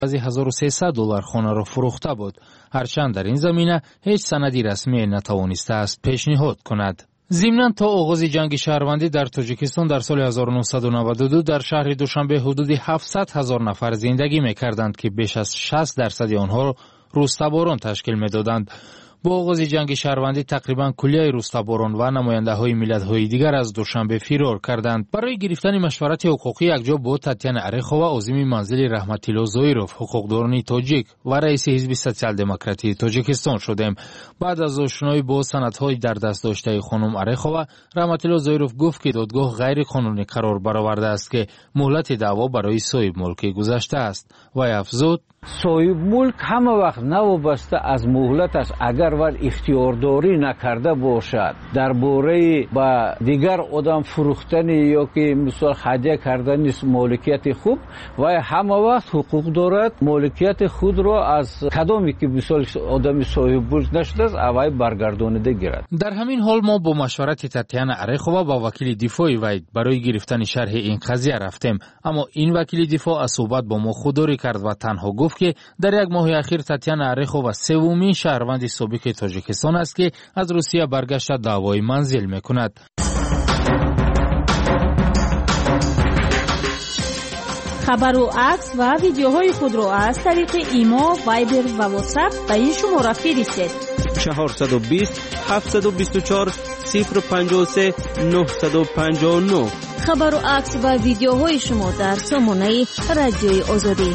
از $1300 خانه را فروخته بود. هرچند در این زمینه هیچ سندی رسمی نتوانسته است پیشنهاد کند. ضمناً تا آغاز جنگ شهروندی در تاجیکستان در سال 1992 در شهر دوشنبه حدود 700,000 نفر زندگی می‌کردند که بیش از 60% آنها روستاباران تشکیل می‌دادند. با آغاز جنگ شهروندی تقریباً کلیه روستاباران و نماینده‌های ملت‌های دیگر از دوشنبه فرار کردند. برای گرفتن مشورت حقوقی یکجا با تاتیانا ارخووا عازم منزل رحمت الله زویروف حقوقدان تاجیک و رئیس حزب سوسیال دموکراتی تاجیکستان شدیم. بعد از آشنایی با سندهای در دست داشته خانم ارخووا، رحمت الله زویروف گفت که دادگاه غیر قانونی قرار برآورده است که مهلت دعوا برای صاحب ملک گذشته است و افزود: صاحب ملک همه وقت نوابسته از مهلت است اگر ور اختیارداری نکرده باشد درباره با دیگر آدم فروختن یا که مثال هدیه کردن مالکیت خوب و همه وقت حقوق دارد مالکیت خود را از کدامی که مثال آدم صاحب ملک نشده است اوای برگردانیده گیرد. در همین حال ما با مشورت تاتیانا ارخووا با وکیل دفاع وی برای گرفتن شرح این قضیه رفتیم، اما این وکیل دفاع از صحبت با ما خودداری کرد و تنها گفت که در یک ماه اخیر تاتیانا ارخووا سومین شهروند سابق تاجیکستان است که از روسیه برگشته دعوای منزل میکند. خبر و عکس و ویدیوهای خود را از طریق ایما، وایبر و واتساپ به این شماره فرستید: 420 724 053 959. خبر و عکس و ویدیوهای شما در سامانه رادیوی آزادی.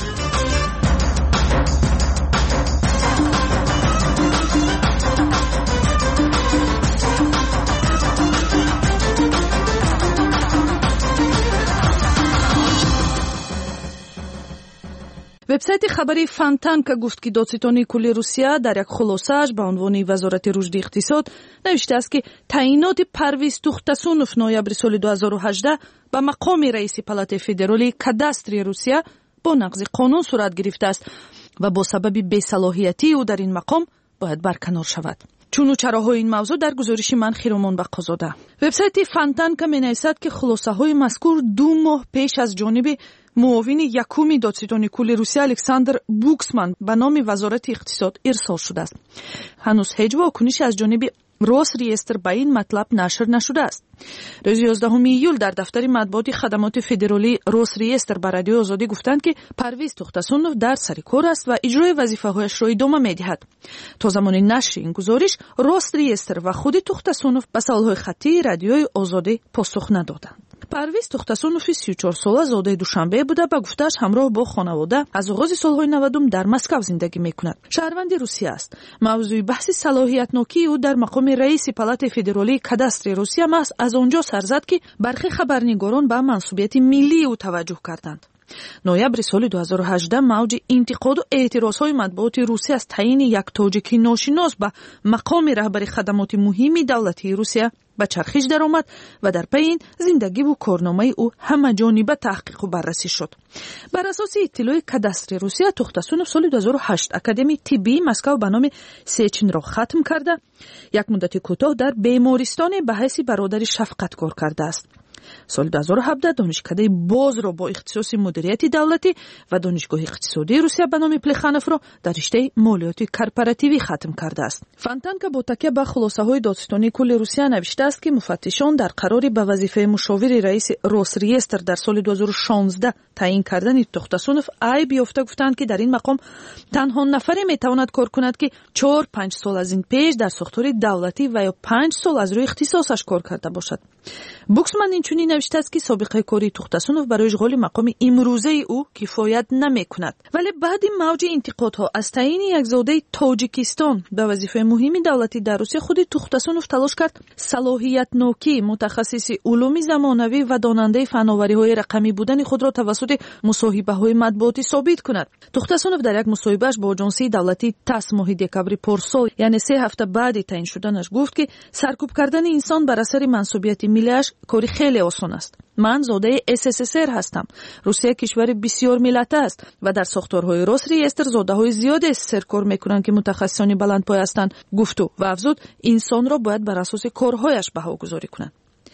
وبسایت خبری فانتانکا گفت که دادستانی کل روسیه در یک خلاصه‌اش به عنوان وزارت رشد اقتصاد نوشته است که تعیینات پرویز توختاسونوف نوامبر سال 2018 به مقام رئیس پالات فدرالی کاداستری روسیه با نقض قانون صورت گرفته است و با سبب بی‌صلاحیتی او در این مقام باید برکنار شود. چون و چراهای این موضوع در گزارش من خیرومان بقازاده. وبسایت فانتانکا می‌نویسد که خلاصه‌های مذکور 2 ماه پیش از جانب معاون یکم دادستانی کل روسیه الکساندر بوکسمن به نام وزارت اقتصاد ارسال شده است. هنوز هیچ واکنشی از جانب روسریستر به این مطلب نشر نشده است. روز 11 ایول در دفتر مطبوعات خدمات فدرالی روسریستر به رادیو آزادی گفتند که پرویز توختاسونوف در سر کار است و اجرای وظیفه‌هایش را ادامه می‌دهد. تا زمان نشر این گزارش روسریستر و خود توختاسونوف به سوال‌های خطی رادیوی آزادی پاسخ ندادند. پرویز توختاسونوف 34 ساله زاده دوشنبه بوده و گفته‌اش همراه با خانواده از آغاز سال‌های 90 در مسکو زندگی می‌کند. شهروند روسیه است. موضوع بحث صلاحیت نوکی او در مقام رئیس پالات فدرالی کاداستری روسیه است. از آنجا سر زد که برخی خبرنگاران به منصوبیت ملی او توجه کردند. نوامبر سال 2018 موج انتقاد و اعتراض‌های مطبوعات روسیه از تعیین یک تاجیکی ناشناس به مقام رهبر خدمات مهم دولتی روسیه به چرخش درآمد و در پی این زندگی و کارنامه او همه جانبه تحقیق و بررسی شد. بر اساس اطلاع کاداستری روسیه توختاسونوف سال 2008 اکادمی طبی مسکو به نام سیچن را ختم کرده، یک مدت کوتاه در بیمارستان به حیث برادر شفقت کار کرده است. سال 2017 دانشکده باز را با اختصاص مدیریت دولتی و دانشگاه اقتصادی روسیه به نام پلخانوف را در رشته مالیات کارپوراتیوی ختم کرده است. فانتانکا با تکیه به خلاصه‌های دادستانی کل روسیه نوشته است که مفتشان در قرار به وظیفه مشاور رئیس روسریستر در سال 2016 تعیین کردن توختاسونوف عیب یافته گفتند که در این مقام تنها نفری میتواند کار کند که 4-5 سال از این پیش در ساختار دولتی و یا 5 سال از روی اختصاصش کار کرده باشد. بوکسمن اینچنین نوشته است که سابقه کاری توختاسونوف برای اشغال مقام امروزه او کفایت نمی‌کند، ولی بعد موج انتقادها از تعیین یک زاده تاجیکستان به وظیفه مهمی دولتی در روسیه خود توختاسونوف تلاش کرد صلاحیت نوکی متخصص علوم زمانوی و داننده فناوری‌های رقمی بودن خود را توسط مصاحبه‌های مطبوعاتی ثابت کند. توختاسونوف در یک مصاحبه‌اش با آژانس دولتی تاس ماه دکامبر پارسال یعنی 3 هفته بعد تعیین شدنش گفت که سرکوب کردن انسان بر اثر منصوبیت ملی‌اش کاری خیلی آسان است. من زاده SSSR هستم. روسیه کشور بسیار ملته است و در ساختارهای روسریستر زاده‌های زیاد SSSR کار میکنند که متخصصان بلندپایه هستند. گفت و افزود انسان را باید بر اساس کارهایش بهاگذاری کنند.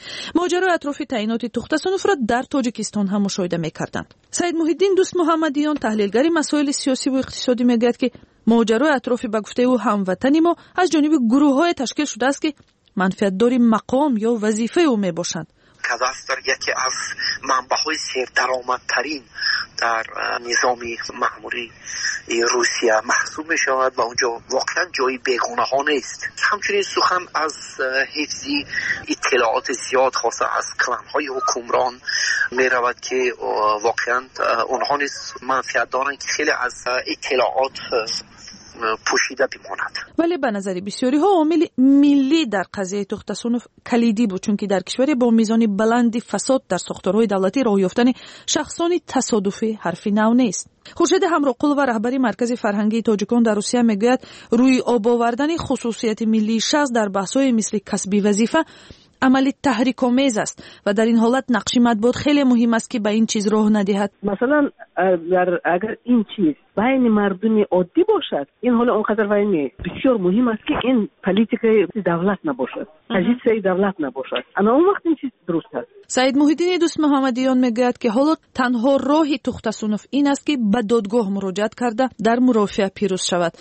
ماجرای اطراف تعیینات توختاسونوف را در تاجیکستان هم مشاهده می‌کردند. سید محی‌الدین دوست محمدیان تحلیلگر مسائل سیاسی و اقتصادی میگوید که ماجرای اطراف به گفته او هموطنی ما از جانب گروه‌های تشکیل شده است که منفعت‌داری مقام یا وظیفه او میباشند. کاداستر یکی از منبع‌های سردرآمدترین در نظام مأموری روسیه محسوب می شود و اونجا واقعا جای بیگانه ها نیست. همچنین سخن از حفظ اطلاعات زیاد خاصه از کلان های حکمران می رود که واقعا اونها نیز منفعت دارند که خیلی از اطلاعات پوشیده بماند. ولی به نظر بسیاری ها عامل ملی در قضیه توختاسونوف کلیدی بود، چون که در کشور با میزان بلندی فساد در ساختارهای دولتی راه یافتن شخصان تصادفی حرفی نو نیست. خورشید همراقل و رهبری مرکز فرهنگی تاجیکان در روسیه میگوید روی آب آوردن خصوصیت ملی شخص در بحث‌های مثل کسبی وظیفه عملی تحریک‌آمیز است و در این حالت نقش مطبوعات خیلی مهم است که به این چیز راه ندهد. مثلا اگر این چیز بین مردم عادی باشد، این حالا اونقدر بسیار مهم است که این پلیتیکای دولت نباشد، اجیسای دولت نباشد. اما اون وقت این چیز درست است. سید محی‌الدین دوست محمدیان میگوید که حالا تنها راه توختاسونوف این است که به دادگاه مراجعت کرده در مرافعه پیروز شود.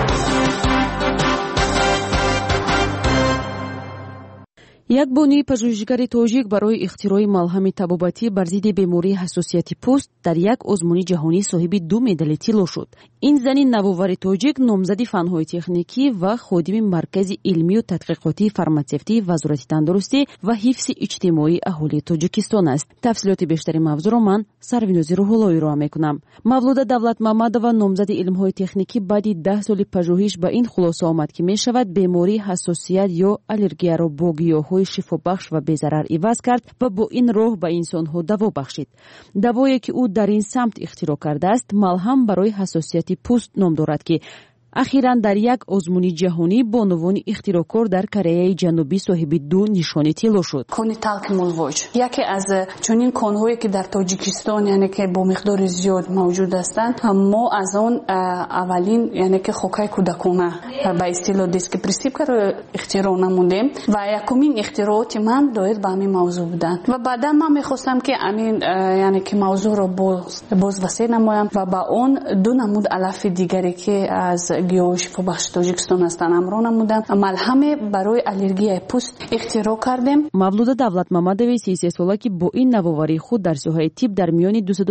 یک بانی پژوهشگر تاجیک برای اختراع ملهم طبابتی بر ضد بیماری حساسیت پوست در یک آزمون جهانی صاحب 2 مدال طلا شد. این زن نوآور تاجیک نامزد فن‌های تکنیکی و خادم مرکز علمی و تحقیقاتی فارماسیتی وزارت تندرستی و حفظ اجتماعی اهالی تاجیکستان است. تفصیلات بیشتر موضوع را من سروینوزی روح‌اللهی را می‌کنم. مولوده دولت محمدова نامزد علم‌های تکنیکی بعد 10 سال پژوهش به این خلاصه آمد که می‌شود بیماری حساسیت یا آلرژی را با گیاه‌های شفابخش و بی‌ضرر عوض کرد و با این راه به انسان‌ها دوا بخشید. دوایی که او در این سمت اختراع کرده است ملهم برای حساسیت پوست نام دارد که اخیراً در یک آزمون جهانی بانوان اختراعکار در کره جنوبی صاحب 2 نشان طلا شد. کن تلک ملوج یکی از چنین کن‌هایی که در تاجیکستان یعنی که با مقدار زیاد موجود هستند، ما از آن اولین یعنی که خوکای کودکانه به اصطلاح دیسک پرسیپکر اختراع نمودیم و یکمین اختراعات من دایر به همین موضوع بودند و بعدا من می‌خواستم که همین یعنی که موضوع را باز وسیع نمایم و با اون 2 نمود علف دیگری که از گیاه شفابخش تاجیکستان هستند امرو نمودم ملهم برای آلرژی پوست اختراع کردیم. مولوده دولت محمدوی 33 ساله که با این نوآوری خود در ساحه طب در میان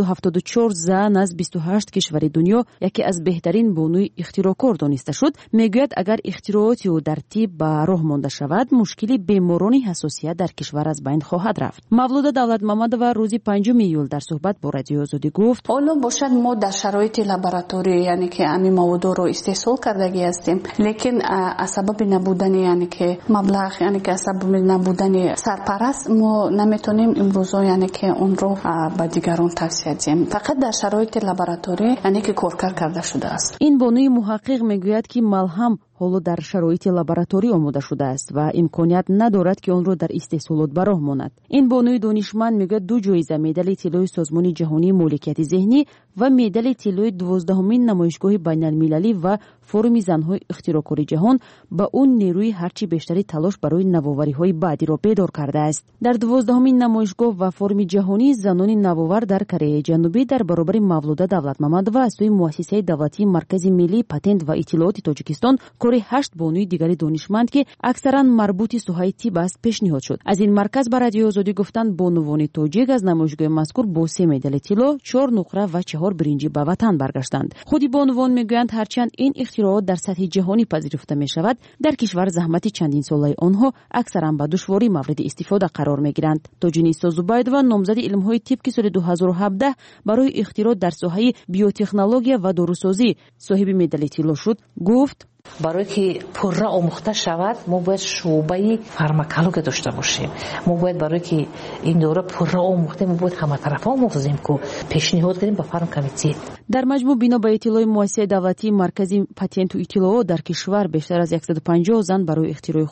274 زن از 28 کشور دنیا یکی از بهترین بانوی اختراعکار دانسته شد. میگوید اگر اختراعات او در طب به راه مانده شود مشکل بیماران حساسیت در کشور از بین خواهد رفت. مولوده دولت محمدوی روز 5 ایول در صحبت با رادیو آزادی گفت حالا باشد ما در شرایط لابراتوری یعنی که همین مواد رو استحصال کردگی هستیم، لیکن از سبب نبودن یعنی که مبلغ یعنی که از سبب نبودن سرپرست ما نمیتونیم امروزا یعنی که اون رو به دیگران توصیه دیم. فقط در شرایط لابراتوری یعنی که کارکار کرده شده است. این بانوی محقق میگوید که ملهم حالا در شرایط لابراتوری آماده شده است و امکانیت ندارد که آن را در استحصالات به راه ماند. این بانوی دانشمند میگوید 2 جایزه مدال طلای سازمان جهانی مالکیت ذهنی و مدال طلای 12مین نمایشگاه بین المللی و فروم زن‌های اختراعکاری جهان با اون نیروی هرچی بیشتری تلاش برای نوآوری‌های بعدی را بیدار کرده است. در 12مین نمایشگاه و فروم جهانی زنان نوآور در کره جنوبی در برابر مولوده دولت محمدوی از سوی مؤسسه دولتی مرکز ملی پتنت و اطلاعات تاجیکستان کار 8 بانوی دیگری دانشمند که اکثرا مربوط سوهای طب است پیشنهاد شد. از این مرکز بر رادیو آزادی گفتند بانوان تاجیک از نمایشگاه مذکور با 3 مدال طلا، 4 نقره و 4 برنجی به وطن برگشتند. خودی بانوان میگویند هرچند این اختراعات در سطح جهانی پذیرفته می شود، در کشور زحمت چندین ساله آنها اکثرا به دشواری مورد استفاده قرار می گیرند. تاجینیستا زوبایدووا نامزد علم‌های طب که سال 2017 برای اختراع در ساحه بیوتکنولوژی و داروسازی صاحب مدال طلا شد، گفت برای که پرره آموخته شود ما باید شعبه فارماکولوژی داشته باشیم. ما باید برای که این دوره پرره آموخته ما باید همه طرفه آموزیم که پیشنهاد کنیم به فارم کمیته. در مجموع بنا به اطلاع مؤسسه دولتی مرکز پتنت و اطلاعات در کشور بیشتر از 150 زن برای اختراع خود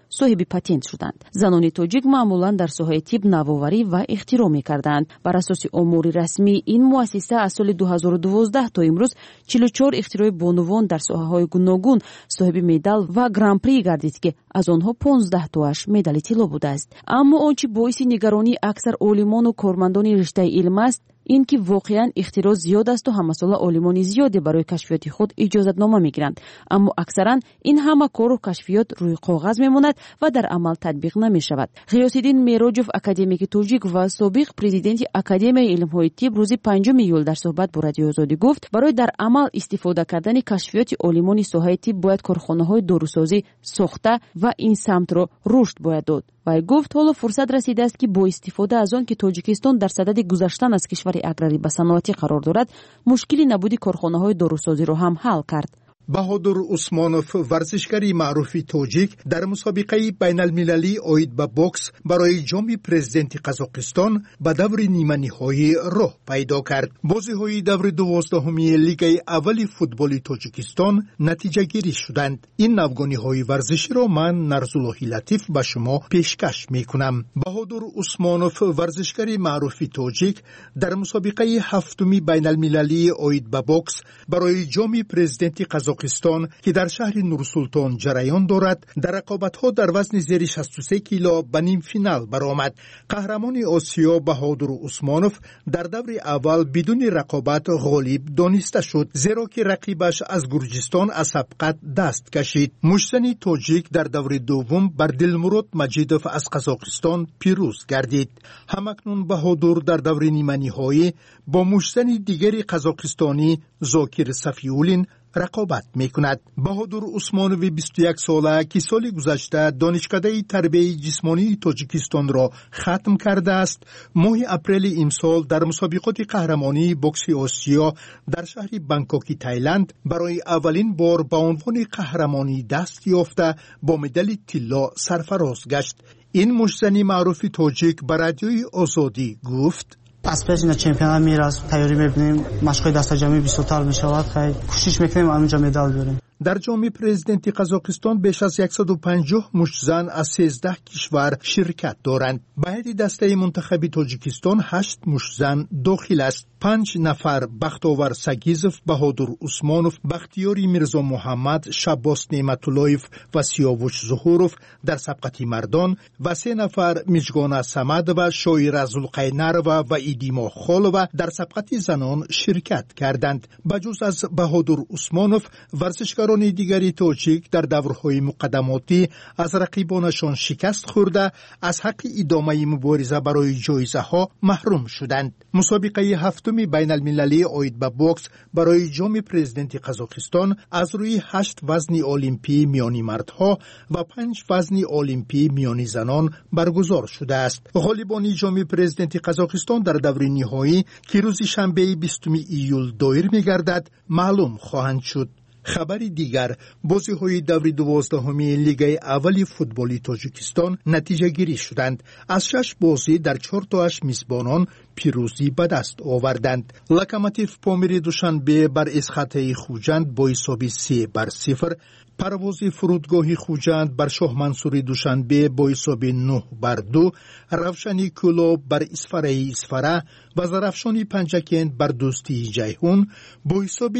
صاحب پاتنت شدند. زنان تاجیک معمولا در ساحه طب نوآوری و اختراع می‌کردند. بر اساس امور رسمی این مؤسسه از سال 2012 تا امروز 44 اختراع بانوان در ساحه‌های گوناگون صاحب مدال و گران-پری گردید که از آنها 15 تاش مدال طلا بوده است. اما آنچه باعث نگرانی اکثر عالمان و کارمندان رشته علم است این که واقعا اختراع زیاد است و همه ساله عالمان زیادی برای کشفیات خود اجازتنامه میگیرند، اما اکثرا این همه کار و کشفیات روی کاغذ میماند و در عمل تطبیق نمی شود. غیاث‌الدین میراجوف اکادمیک تاجیک و سابق پرزیدنت اکادمی علم‌های طب روز 5 ایول در صحبت با رادیو آزادی گفت برای در عمل استفاده کردن کشفیات عالمان ساحه طب باید کارخانه‌های داروسازی ساخته و این سمت را رشد باید داد. و گفت حالا فرصت رسیده است که با استفاده از آن که تاجیکستان در صدد گذشتن از کشور اگراری به صنعتی قرار دارد، مشکلی نبودی کارخانه‌های داروسازی را هم حل کرد. بهادر عثمانوف ورزشکاری معروف تاجیک در مسابقه بین المللی عاید به بوکس برای جام پرزیدنت قزاقستان به دور نیمه نهایی راه پیدا کرد. بازی‌های دور 12 لیگ اول فوتبال تاجیکستان نتیجه گیری شدند. این نوگانی‌های ورزشی را من نرزالله لطیف به شما پیشکش می‌کنم. بهادر عثمانوف ورزشکاری معروف تاجیک در مسابقه هفتم بین المللی عاید به بوکس برای جام پرزیدنت قزاقستان که در شهر نورسلطان جریان دارد در رقابت‌ها در وزن زیر 63 کیلو به نیم فینال برآمد. قهرمان آسیا بهادر عثمانوف در دور اول بدون رقابت غالب دانسته شد، زیرا که رقیبش از گرجستان از سبقت دست کشید. مشتنی تاجیک در دور دوم بر دلمراد مجیدوف از قزاقستان پیروز گردید. همکنون بهادر در دور نیمه نهایی با مشتنی دیگری قزاقستانی زاکر صفیولین رقابت میکند. بهادر عثمانوی 21 ساله که سال گذشته دانشکده تربیت جسمانی تاجیکستان را ختم کرده است، ماه اپریل امسال در مسابقات قهرمانی بوکس آسیا در شهر بانکوک تایلند برای اولین بار به عنوان قهرمانی دست یافته با مدال طلا سرفراز گشت. این مشتنی معروف تاجیک به رادیوی آزادی گفت: از پیش این چمپیونات میراث تیاری می‌بینیم، مشق‌های دست جمعی 20 تا میشود، خیلی کوشش می‌کنیم اونجا مدال بیاریم. در جام پرزیدنت قزاقستان بیش از 150 مشت زن از 13 کشور شرکت دارند. به هر دسته منتخب تاجیکستان 8 مشت زن داخل است. 5 نفر بختاور سگیزوف، بهادر عثمانوف، بختیاری میرزا محمد، شباس نعمت‌اللهیف و سیاوش ظهوروف در سبقت مردان و 3 نفر میجگان سمد و شایر زلقینروا و ایدیما خالوا در سبقت زنان شرکت کردند. بجز از بهادر عثمانوف، ورزشکاران دیگری تاجیک در دورهای مقدماتی از رقیبانشان شکست خورده از حق ادامه مبارزه برای جایزه ها محروم شدند. مسابقه هفتم بین المللی عاید به بوکس برای جام پرزیدنت قزاقستان از روی 8 وزن المپی میانی مردها و 5 وزن المپی میانی زنان برگزار شده است. غالبان جام پرزیدنت قزاقستان در دور نهایی که روز شنبه 20 ایول دایر می‌گردد معلوم خواهند شد. خبر دیگر، بازی‌های دور 12 لیگ اول فوتبال تاجیکستان نتیجه گیری شدند. از 6 بازی در 4 تاش میزبانان پیروزی به دست آوردند. لوکوموتیو پامیر دوشنبه بر اسخطه خوجند با حساب 3-0، پرواز فرودگاه خوجند بر شاه منصوری دوشنبه با حساب 9-2، روشنی کلوب بر اسفره و زرافشانی پنجکند بر دوستی جیهون با حساب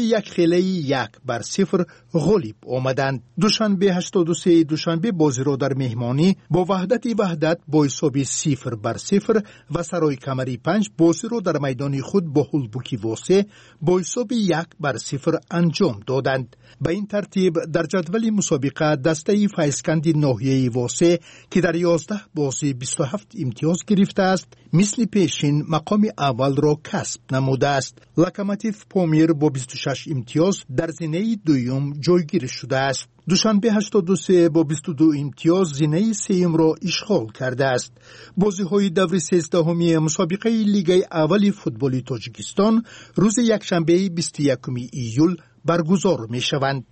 1-1 غالب آمدند. دوشنبه 83 دوشنبه بازی را در مهمانی با وحدت با حساب 0-0 و سرای کمری 5 بازی را در میدان خود با هولبوکی واسه با حساب 1-0 انجام دادند. به این ترتیب در جدول مسابقه دسته فیضکند ناحیه واسه که در 11 بازی 27 امتیاز گرفته است، مثل پیشین مقام اول را کسب نموده است. لوکوموتیو پامیر با 26 امتیاز در زینه دوم جایگیر شده است. دوشنبه 83 با 22 امتیاز زینه سوم را اشغال کرده است. بازی‌های دور 13 مسابقه لیگ اول فوتبال تاجیکستان روز یکشنبه 21 ایول برگزار می‌شوند.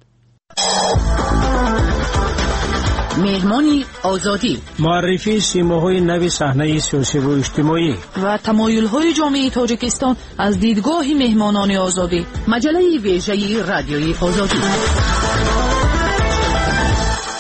مهمانی آزادی، معرفی سیماهای نو صحنه سیاسی و اجتماعی و تمایل‌های جامعه تاجیکستان از دیدگاه مهمانان آزادی، مجله ویژه رادیوی آزادی.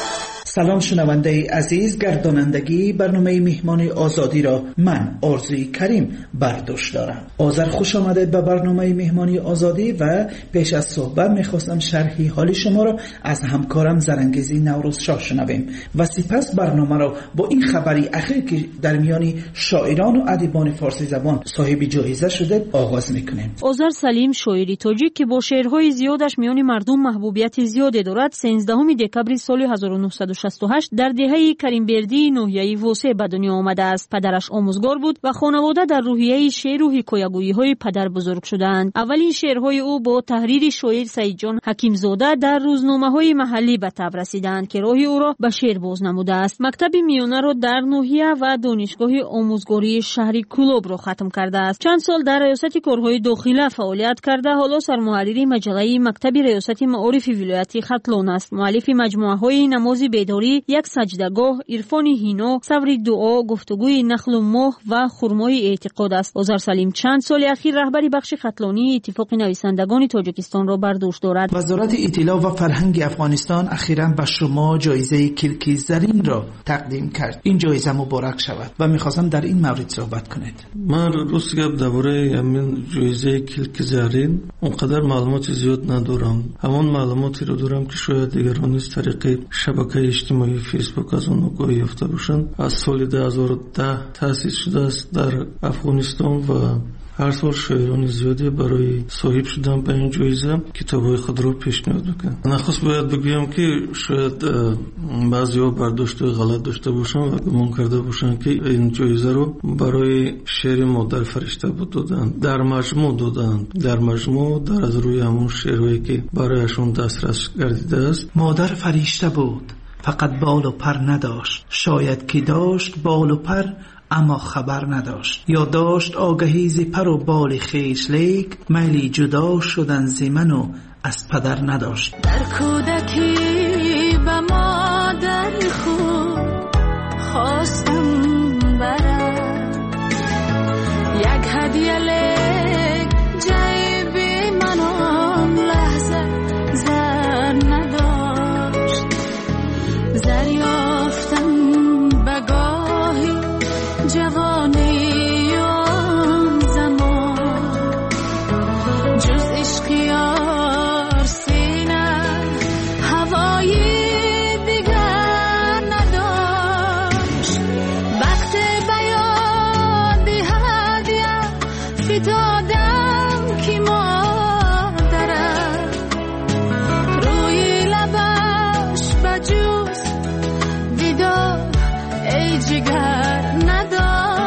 سلام شنونده عزیز، گردانندگی برنامه مهمان آزادی را من آرزوی کریم برداشت دارم. آذر خوش آمدید به برنامه مهمانی آزادی و پیش از صحبت میخواستم شرحی حال شما را از همکارم زرنگیزی نوروز شاه شنویم و سپس برنامه را با این خبری اخیر که در میان شاعران و ادیبان فارسی زبان صاحب جایزه شده آغاز میکنیم. آذر سلیم شاعری تاجیک که با شعرهای زیادش میان مردم محبوبیت زیادی دارد 13 دکبر سال 1968 در دهه کریمبردی ناحیه واسه به دنیا آمده است. پدرش آموزگار بود و خانواده در روحیه شعر و حکایه‌گویی‌های پدر بزرگ شدند. اولین شعرهای او با تحریر شاعر سعید جان حکیمزاده در روزنامه‌های محلی به تب رسیدند که راه او را به شعر باز نموده است. مکتب میانه را در ناحیه و دانشگاه آموزگاری شهری کلوب را ختم کرده است. چند سال در ریاست کارهای داخله فعالیت کرده حالا سرمحرر مجله مکتب ریاست معارف ولایت ختلون است. مؤلف مجموعه‌های نماز بیداری، یک سجدهگاه، عرفان هینا، صبر دعا، گفتگوی نخل و ماه و خرمای اعتقاد است. آذر سلیم چند سال اخیر رهبری بخش ختلانی اتفاق نویسندگان تاجیکستان را بر دوش دارد. وزارت اطلاع و فرهنگ افغانستان اخیراً به شما جایزه کلکی زرین را تقدیم کرد. این جایزه مبارک شود و می‌خواستم در این مورد صحبت کنید. من روز گپ درباره همین جایزه کلکی زرین اونقدر معلومات زیاد ندارم. همون معلوماتی رو دارم که شاید دیگران از طریق شبکه اجتماعی فیسبوک از اون آگاهی یافته باشند. از سال 2010 تأسیس شده است در افغانستان و هر سال شاعران زیادی برای صاحب شدن به این جایزه کتاب‌های خود را پیشنهاد میکنند. نخست باید بگویم که شاید بعضی‌ها برداشت غلط داشته باشند و گمان کرده باشند که این جایزه رو برای شعر مادر فرشته بود دادند. در مجموع در از روی همون شعرهایی که برایشون دسترس گردیده است. مادر فرشته بود، فقط بال و پر نداشت، شاید که داشت بال و پر اما خبر نداشت، یا داشت آگهی ز پر و بال خویش، لیک میلی جدا شدن ز من و از پدر نداشت. در کودکی به مادر خود خواستم برم یک هدیه، لیک جیبی من آن لحظه زر نداشت. زر یافتم بگاهی جوانی آن زمان، جز عشق یار سینه هوایی دیگر نداشت. وقت بیاد هدیه فتادم که مادرم روی لبش بجوز دیدار ای جگر نداشت.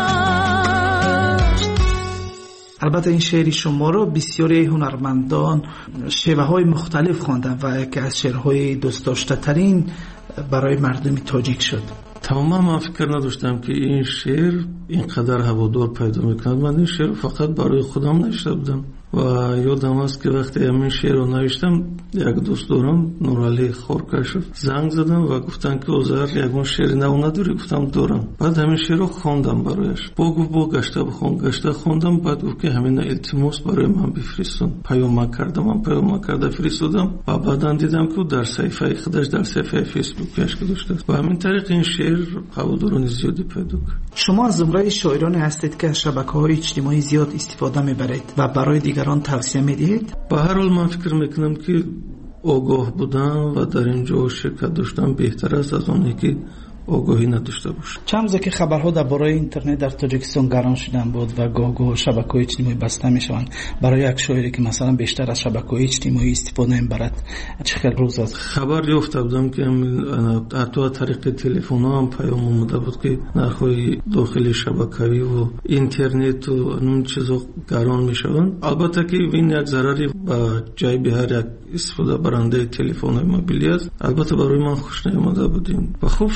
البته این شعر شما رو بسیاری هنرمندان شیوه های مختلف خواندن و یکی از شعرهای دوست داشته ترین برای مردم تاجیک شد. تماما من فکر نداشتم که این شعر اینقدر هوادار پیدا میکند. من این شعر فقط برای خودم نوشته بودم و یادم است که وقتی همین شعر رو نوشتم یک دوست دارم نورعلی خورکشف زنگ زدم و گفتن که آذر یگون شعر نو نداری؟ گفتم دارم. بعد همین شعر رو خواندم برایش. گفت گشته بخون. گشته خوندم. بعد گفت که همین التماس برای من بفرستون. پیام کرده فرستادم و بعداً دیدم که در صفحه خودش در صفحه فیسبوکش گذاشته و همین طریق این شعر هواداران زیادی پیدا کرد. شما از زمره شاعران هستید که از شبکه‌های اجتماعی زیاد استفاده میبرید و برای دیگران توصیه میدید؟ به هر حال من فکر میکنم که آگاه بودن و در اینجا شرکت داشتن بهتر است از اونی که آگاهی نداشته باشه. چند روزه که خبرها درباره اینترنت در تاجیکستان گران شدن بود و گاه شبکه‌های اجتماعی بسته میشوند. برای یک شاعری که مثلا بیشتر از شبکه‌های اجتماعی استفاده میبرد چه خیلی روز است؟ خبر یافته بودم که حتی از طریق تلفن‌ها هم پیام اومده بود که نرخ‌های داخل شبکه‌ای و اینترنت و اون چیزا گران میشوند. البته که این یک ضرری به جیب هر یک استفاده برنده تلفن موبیلی است. البته برای من خوش نیامده بودیم و خوب شد که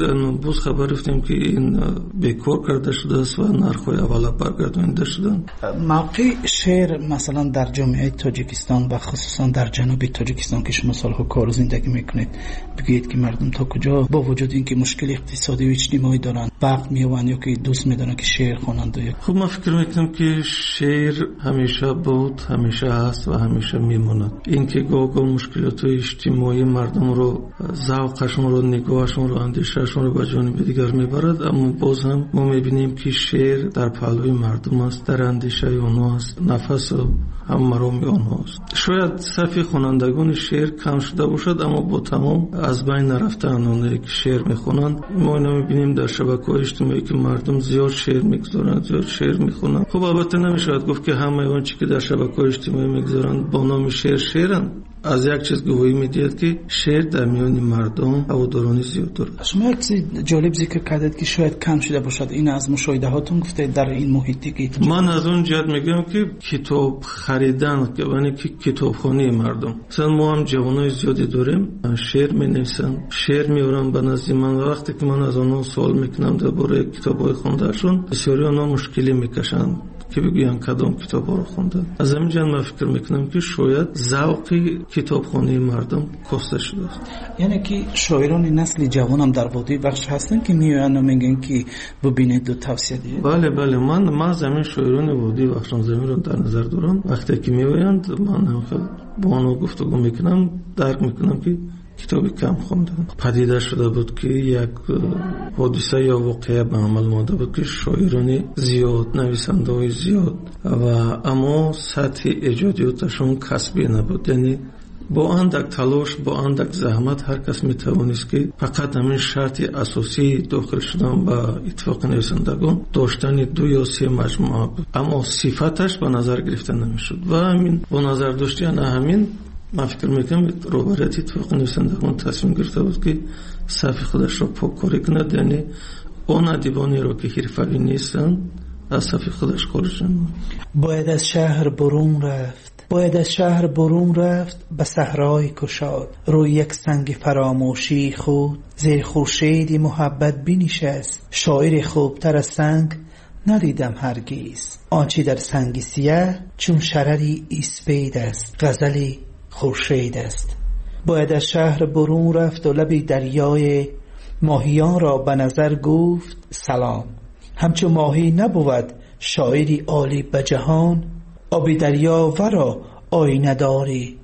باز خبر رفتیم که این بکار کرده شده است و نرخ‌های اولا برگردانده شدن. موقع شعر مثلا در جامعه تاجیکستان و خصوصا در جنوب تاجیکستان که شما سالها کار زندگی میکنید، بگید که مردم تا کجا با وجود اینکه مشکل اقتصادی و اجتماعی دارن وقت میوان یا که دوست میدارن که شعر خوانند؟ خب من فکر میکنم که شعر همیشه بود، همیشه هست و همیشه میموند. اینکه گاه مشکلات اجتماعی مردم رو، ذوقشون رو، نگاهشون رو، اندیشهشون رو به جانب دیگر میبرد، اما باز هم ما میبینیم که شعر در پهلوی مردم است، در اندیشه اونها است، نفس و هم مرام اونها است. شاید صفی خوانندگان شعر کم شده باشد، اما با تمام از بین نرفتن اونایی که شعر میخونند ما اینا میبینیم در شبکه‌های اجتماعی که مردم زیاد شعر میگذارند، زیاد شعر میخونند. خب البته نمیشود گفت که همه اون چیزی که در شبکه‌های اجتماعی میگذارند با نام شعرند. از یک چیز گواهی میدید که شعر در میان مردم هوادارانی زیاد دارد. شما یک چیز جالب ذکر کردید که شاید کم شده باشد، این از مشاهده هاتون گفتید در این محیطی که من از اون جهت میگم که کتاب خریدن، یعنی که کتابخوانی مردم، مثلا ما هم جوانای زیادی داریم شعر مینویسن، شعر میارن به نزد من، وقتی که من از اونها سوال میکنم درباره کتابای خوندهشون، بسیاری اونها مشکلی میکشن که بگوین کدام کتاب رو خوندن. از همین جهت من فکر میکنم که شاید ذوق کتابخوانی مردم کاسته شده است. یعنی که شاعران نسل جوان هم در وادی بخش هستن که میان و میگن که ببینید و توصیه دید. بله من زمین شاعران وادی بخش زمین رو در نظر دارم. وقتی که میآیند من هم با آنها گفتگو میکنم، درک میکنم که کتابی کم خوندن. پدیده شده بود که یک حادثه یا واقعه به عمل ماده بود که شاعران زیاد، نویسنده‌های زیاد و اما سطح ایجادیاتشون کسبی نبود. یعنی با اندک تلاش، با اندک زحمت هر کس میتوانست که فقط همین شرط اساسی داخل شدن با اتفاق نویسندگان داشتن 2 یا 3 مجموعه بود، اما صفتش به نظر گرفته نمیشد و همین با نظر داشتن همین من فکر میکنم روبرت اتفاق نویسندگان تصمیم گرفته بود که صف خودش را پاک‌کاری کند، یعنی اون ادیبانی را که حرفه‌ای نیستن از صف خودش خارج نماید. باید از شهر برون رفت، باید از شهر برون رفت به صحرای کشاد، روی یک سنگ فراموشی خود زیر خورشید محبت بنشست. شاعر خوبتر از سنگ ندیدم هرگز، آنچه در سنگ سیاه چون شرری اسپید است، غزلی خورشید است. باید از شهر برون رفت و لب دریای ماهیان را به نظر گفت سلام. همچون ماهی نبود شاعری عالی به جهان، آب دریا ورا آینه داری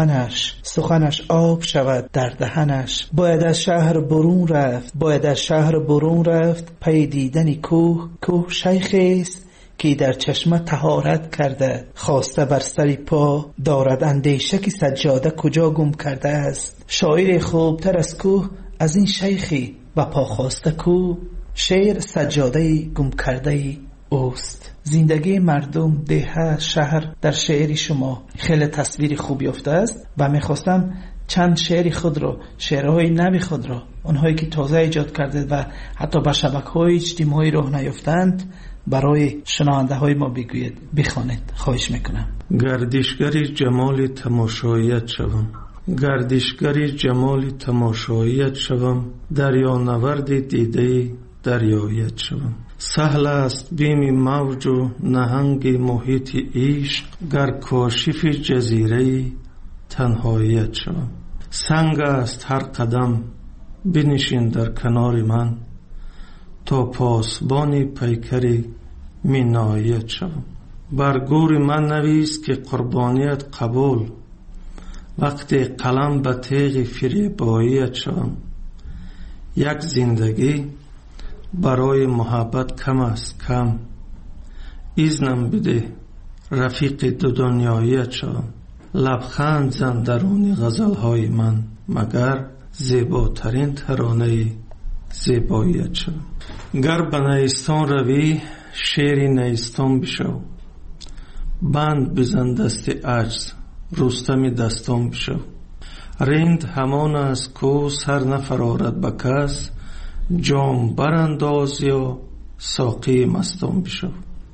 سخنش آب شود در دهنش. باید از شهر برون رفت، باید از شهر برون رفت پی دیدن کوه شیخی است که در چشمه طهارت کرده، خواسته بر سر پا دارد اندیشه که سجاده کجا گم کرده است. شاعر خوبتر از کوه از این شیخی و پا خواسته کو، شعر سجاده گم کرده اوست. زندگی مردم، ده، شهر در شعر شما خیلی تصویر خوب یافته است و میخواستم چند شعر خود را، شعرهای نوی خود را، اونهایی که تازه ایجاد کرده و حتی به شبکه‌های اجتماعی راه نیافتند برای شنونده های ما بگوید، بخوانید، خواهش میکنم. گردشگری جمال تماشاییت شوم، گردشگری جمال تماشاییت شوم، دریا نورد دیده دریایت شوم. سهل است بیم موج و نهنگ محیط عشق، گر کاشف جزیره تنهاییت شوم. سنگ است هر قدم بنشین در کنار من، تا پاسبان پیکری مینایت شوم. بر گور من نویس که قربانیت قبول، وقتی قلم به تیغ فریباییت شوم. یک زندگی برای محبت کم است کم، ایزنم بده رفیق دو دنیاییت شوم. لبخند زن درون غزلهای من، مگر زیباترین ترانه زیباییت شوم. گر به نیستان روی شیر نیستان بشو، بند بزن دست عجز رستم دستان بشو. رند همان است کو سر نفرارد به کس، جام برانداز یا ساقی مستان بشو.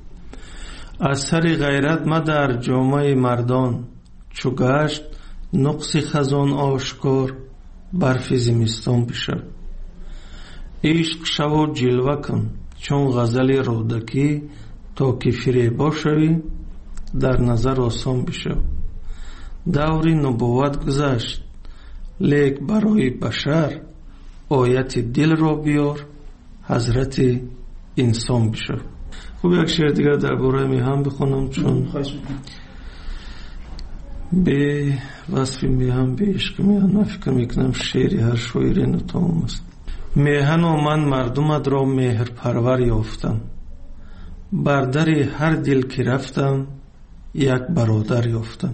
از سر غیرت مدر جامه مردان، چو گشت نقص خزان آشکار برف زمستان بشو. عشق شو جلوه کن چون غزل رودکی تا که فریبا شوی در نظر آسان بشو. دوری نبوت گذشت لیک برای بشر آیت دل را بیار حضرت انسان بشو. خوب یک شعر دیگر درباره میهن بخونم چون به وصف میهن به عشق میهن من فکر میکنم شعری هر شاعری نتام است. میهن و من مردمت را مهر پرور یافتم، بر در هر دل که رفتم یک برادر یافتم.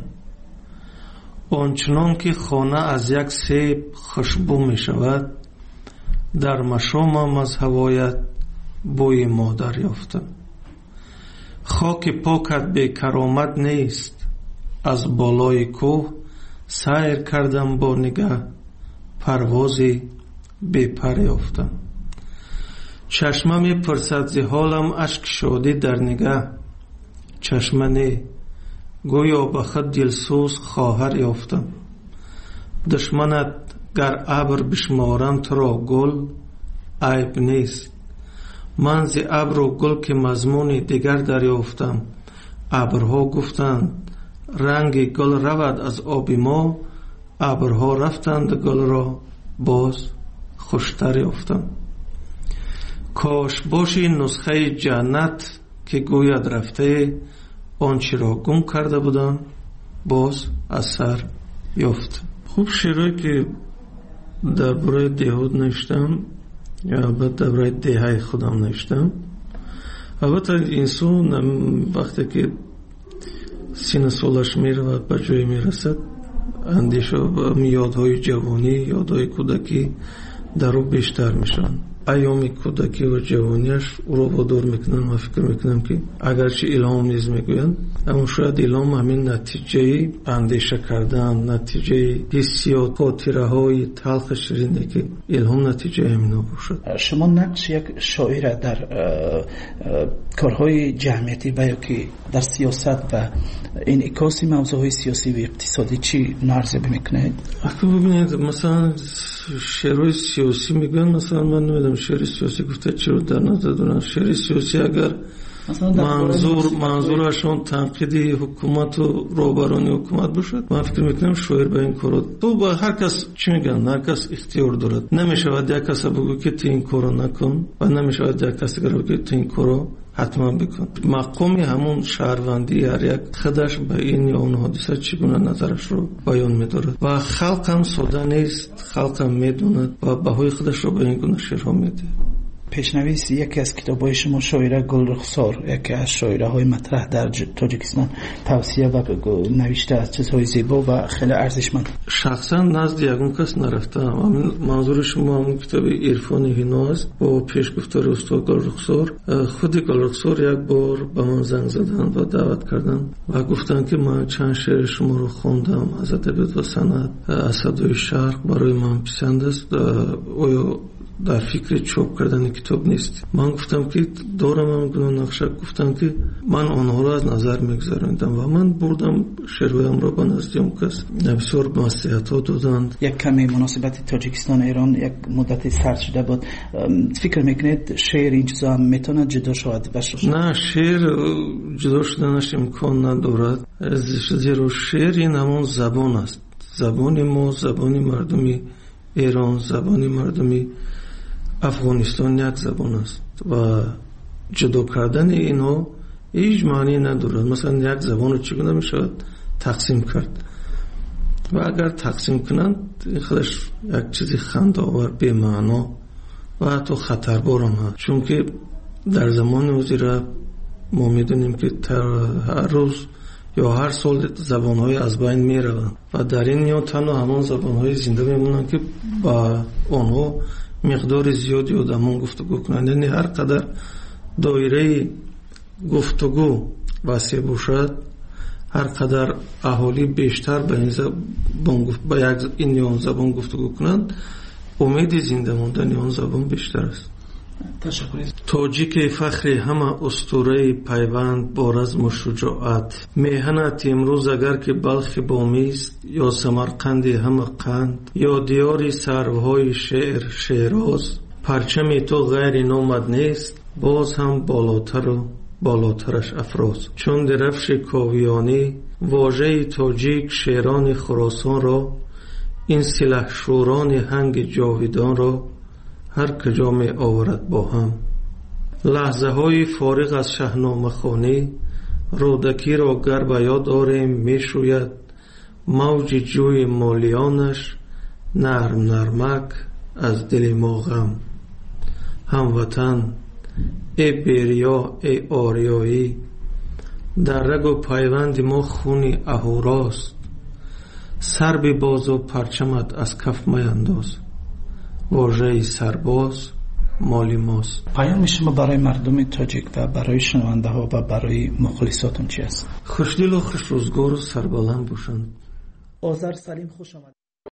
آنچنان که خانه از یک سیب خوشبو می شود، در مشامم از هوایت بوی مادر یافتم. خاک پاکت بی کرامت نیست، از بالای کوه سیر کردم با نگاه پروازی بی پر یافتم. چشمه می پرسد ز حالم اشک شادی در نگاه، چشمه نه گویا به خود دلسوز خواهر یافتم. دشمنت گر ابر بشمارم تو را گل عیب نیست، من ز ابر و گل که مضمون دیگر دریافتم. ابرها گفتند رنگ گل رود از آب ما، ابرها رفتند گل را باز خوشتر یافتم. کاش باشی نسخه جنت که گوید رفته، آنچه را گم کرده بودم باز از سر یافت. خوب شعرهایی که درباره دهود نوشتم یا البته درباره دهه خودم نوشتم. البته انسان وقتی که سن سالش میرود به جای میرسد، اندیشه و یادهای جوانی، یادهای کودکی در او بیشتر میشن. ایام کودکی و جوانیش او را وادار میکنن. من فکر میکنم که اگرچه الهام نیز میگویند، اما شاید الهام همین نتیجه اندیشه کردن، نتیجه حسیات، خاطره های تلخ شیرینه که الهام نتیجه همینا باشد. شما نقش یک شاعر در کارهای جمعیتی و یا که در سیاست و انعکاس موضوعهای سیاسی و اقتصادی چی نرزه میکنید؟ اگه ببینید مثلا شعرهای سیاسی میگن، مثلا من نمیدونم شعر سیاسی گفته چرا در نظر دارن. شعر سیاسی اگر منظورشون تنقیدی حکومت و روبرانی حکومت باشد، من فکر میکنم شاعر به این کارو تو با هر کس چی میگن، هر کس اختیار دارد. نمیشود یک کس بگو که تو این کارو نکن و نمیشود یک کس دیگر بگو تو این کارو حتما بکن. مقامی همون شهروندی هر یک خودش به این یا اون حادثه چگونه نظرش رو بیان می‌دارد و خلق هم ساده نیست، خلق هم میدوند و بهای خودش رو به این گونه شعرها میده. پیشنویس یکی از کتاب‌های شما شاعره گلرخسار، یکی از شاعره‌های مطرح در تاجیکستان، توصیه و نوشته از چیزهای زیبا و خیلی ارزشمند. شخصا نزد یگون کس نرفتم. منظور شما همون کتاب عرفان هینا است با پیشگفتار استاد گلرخسار. خود گلرخسار یک بار به من زنگ زدن و دعوت کردن و گفتن که من چند شعر شما رو خوندم از ادبیات و صنعت، اسدای شرق برای من پسند است، آیا در فکر چاپ کردن کتاب نیست؟ من گفتم که دارم هم گناه نقشه. گفتم که من آنها را از نظر میگذاراندم و من بردم شعرهایم را به نزد اون کس. بسیار نصیحت ها دادند. یک کمی مناسبت تاجیکستان ایران یک مدت سرد شده بود. فکر میکنید شعر این چیزا هم میتونه جدا شود باشه؟ نه، شعر جدا شدنش امکان ندارد، زیرا شعر این همون زبان است. زبان ما، زبان مردمی ایران، زبان مردمی افغانستان یک زبان است و جدا کردن اینها هیچ معنی ندارد. مثلا یک زبان رو چگونه میشود تقسیم کرد و اگر تقسیم کنند خودش یک چیزی خنده‌آور، بی معنا و حتی خطربار هم هست. چون که در زمان وزیر ما میدونیم که هر روز یا هر سال زبان‌های از بین میروند و در این یا تنها همان زبان‌های زنده میمونند که با آنها مقدار زیادی آدمان گفتگو کنند. یعنی هر قدر دایره گفتگو وسیع باشد، هر قدر اهالی بیشتر به این زبان گفتگو کنند، امید زنده ماندن آن زبان بیشتر است. تاجیک فخر همه اسطوره پیوند با رزم و شجاعت، میهنت امروز اگر که بلخ بامیست یا سمرقند همه قند یا دیاری سروهای شعر شیراز، پرچم تو غیر نامد نیست، باز هم بالاتر و بالاترش افراز. چون درفش کاویانی واژه تاجیک شیران خراسان را، این سلح شوران هنگ جاویدان را هر کجا می آورد با هم. لحظه های فارغ از شاهنامه خوانی رودکی را گر به یاد آریم می شوید موج جوی مالیانش نرم نرمک از دل ما غم. هموطن ای بیریا ای آریایی، در رگ و پیوند ما خونی اهوراست. سر بباز و پرچمت از کف مینداز، واژه سرباز مالی ماست. پیام شما برای مردم تاجیک و برای شنونده ها و برای مخلصاتون چی است؟ خوشدل و خوش روزگار و سربلند باشند. آذر سلیم خوش آمد.